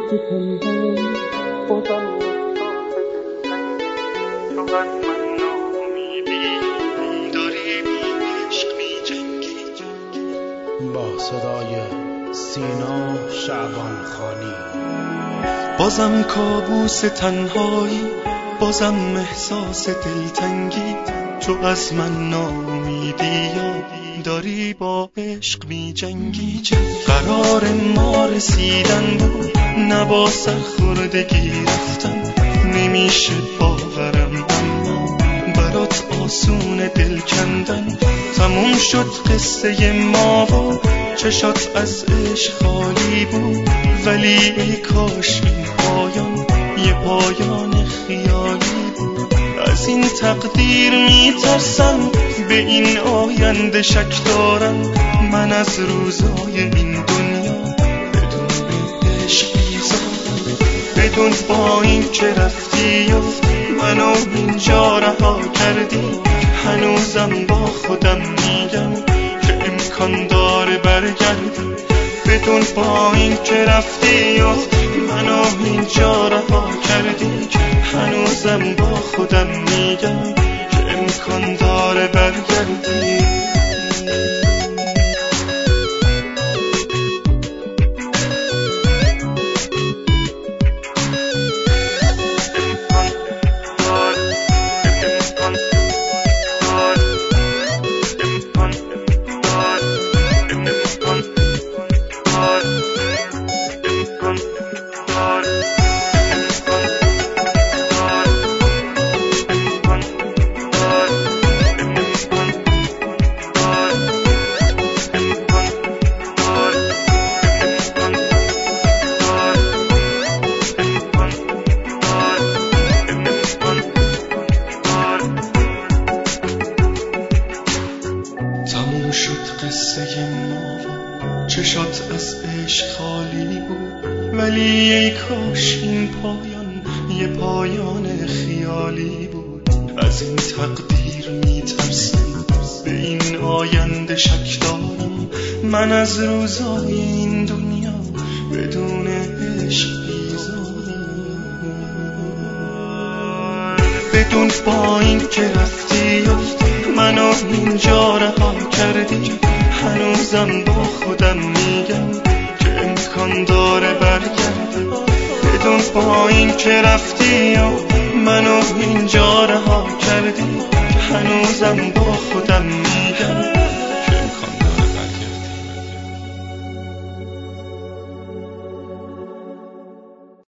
کابوس تنهایی بازم فقط من ناامیدی داری با عشق می‌جنگی. با صدای سینا شعبان خانی. بازم کابوس تنهایی، بازم احساس دلتنگی، تو از من ناامیدی داری با عشق می جنگی. قرار ما رسیدن بود، نه با سرخوردگی رفتن، نمیشه باورم اما برات آسون دل کندن. تموم شد قصه ما و چشات از عشق خالی بود، ولی ای کاش این پایان یه پایان خیالی بود. از این تقدیر میترسم، به این آینده شک دارم، من از روزای این دنیا بدون عشق بیزارم. بدون با این که رفتی و منو اینجا رها کردی، هنوزم با خودم میگم که امکان داره برگردی. بدون با این که رفتی و منو اینجا رها کردی، هنوزم با خودم میگم که امکان داره برگردی. تموم شد قصه ما و چشات از عشق خالی بود، ولی ای کاش این پایان یه پایان خیالی بود. از این تقدیر میترسم، به این آینده شک دارم، من از روزای این دنیا بدون عشق بیزارم. بدون با این که رفتی منو اینجا رها کردی، هنوزم با خودم میگم که امکان داره برگردی. بدون با این که رفتی و منو اینجا رها کردی، هنوزم با خودم میگم